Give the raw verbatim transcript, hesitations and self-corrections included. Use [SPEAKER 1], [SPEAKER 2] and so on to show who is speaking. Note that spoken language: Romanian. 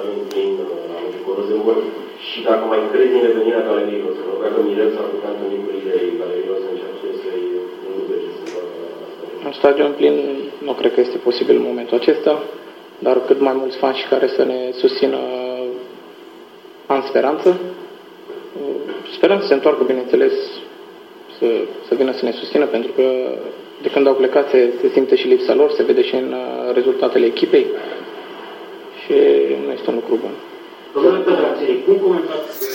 [SPEAKER 1] în plin cu Rosenborg și dacă mai crezi în revenirea galeriilor, să rog, că Mirel s-ar putea întâlni cu liderii galeriilor să încerce să-i înlugece să facă asta.
[SPEAKER 2] Un stadion plin nu cred că este posibil în momentul acesta, dar cât mai mulți fani și care să ne susțină în speranță. Sperăm să se întoarcă, bineînțeles, să, să vină să ne susțină, pentru că de când au plecat se, se simte și lipsa lor, se vede și în rezultatele echipei și nu este un lucru bun.
[SPEAKER 3] Domnule Pedraței, cum comentați